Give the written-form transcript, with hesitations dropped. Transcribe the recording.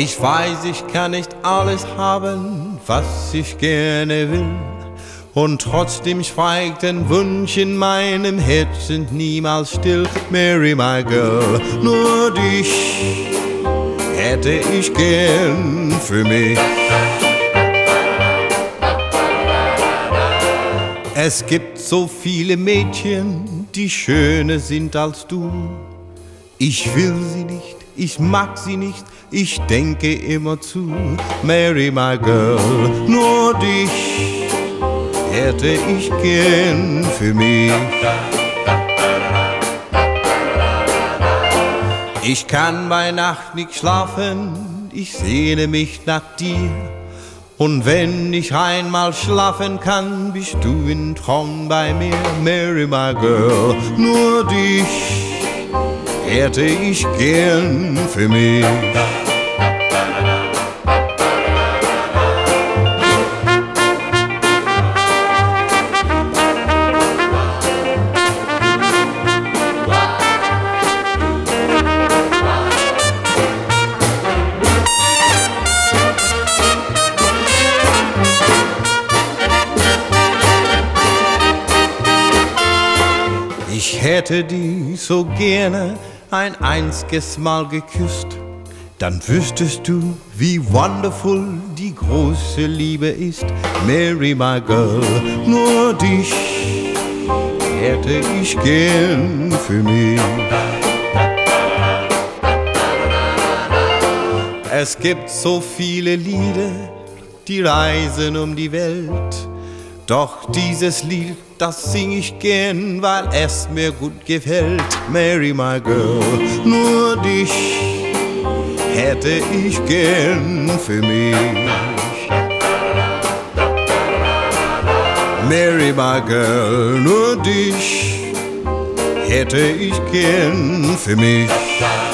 Ich weiß, ich kann nicht alles haben, was ich gerne will. Und trotzdem schweigt ein Wunsch in meinem Herzen niemals still. Mary, my girl, nur dich hätte ich gern für mich. Es gibt so viele Mädchen, die schöner sind als du. Ich will sie nicht, ich mag sie nicht, ich denke immer zu. Mary, my girl, nur dich hätte ich gern für mich. Ich kann bei Nacht nicht schlafen, ich sehne mich nach dir. Und wenn ich einmal schlafen kann, bist du in Traum bei mir. Mary, my girl, nur dich hätte ich gern für mich. Ich hätte dich so gerne ein einziges Mal geküsst, dann wüsstest du, wie wonderful die große Liebe ist. Mary, my girl, nur dich hätte ich gern für mich. Es gibt so viele Lieder, die reisen um die Welt. Doch dieses Lied, das sing ich gern, weil es mir gut gefällt. Mary, my girl, nur dich hätte ich gern für mich. Mary, my girl, nur dich hätte ich gern für mich.